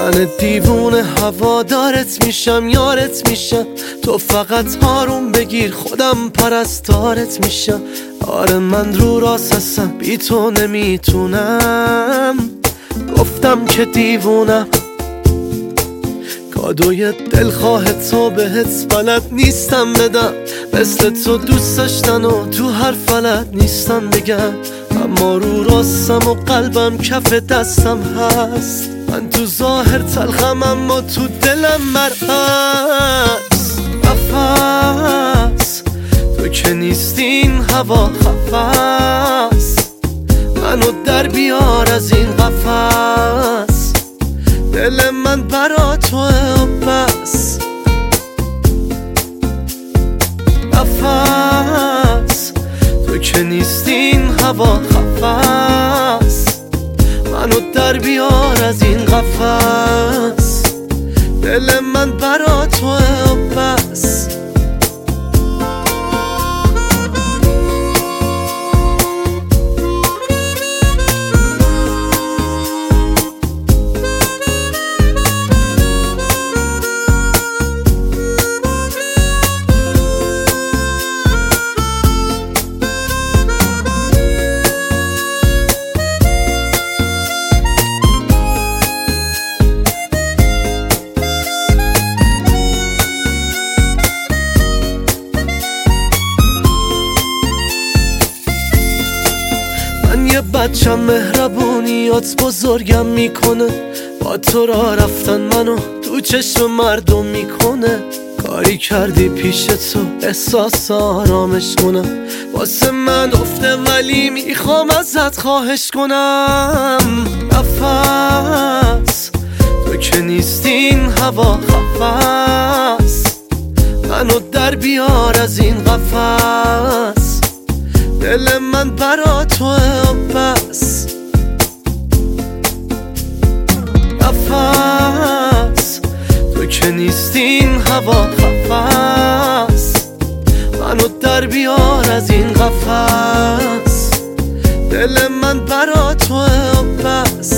من دیوونه هوادارت میشم، یارت میشم، تو فقط آروم بگیر خودم پرستارت میشم. آره من رو راست هستم، بی تو نمیتونم، گفتم که دیوونم. کادوی دلخواه تو بهت بلد نیستم بدم، مثل تو دوست داشتن و تو هر فلت نیستم بگم. اما رو راستم و قلبم کف دستم هست، من تو ظاهر تلخم اما تو دلم مرهست. نفس تو که نیستین هوا خفست، منو در بیار از این قفس. دل من برا توه بس. نفس تو که نیستین هوا خفست، منو در بیار از این قفس. دل من برا توه بس. یه بچم مهربونیات بزرگم میکنه، با تو را رفتن منو تو چشم مردم میکنه. کاری کردی پیش تو احساس آرامش کنم، واسه من افته ولی میخوام ازت خواهش کنم. نفس تو که نیستین هوا خفست، منو در بیار از این قفس. دل من برا توه بس. نفس تو که نیستین هوا خفست، منو در بیار از این قفس. دل من برا توه بس.